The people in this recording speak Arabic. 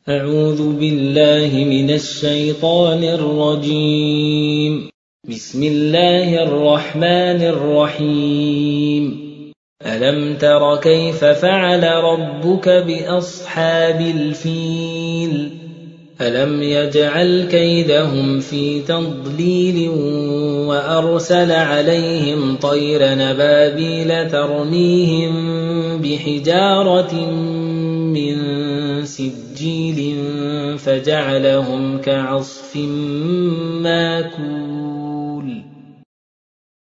أعوذ بالله من الشيطان الرجيم. بسم الله الرحمن الرحيم. ألم تر كيف فعل ربك بأصحاب الفيل؟ ألم يجعل كيدهم في تضليل وأرسل عليهم طيرا نبابيل ترميهم بحجارة من سجيل فجعلهم كعصف ماكول.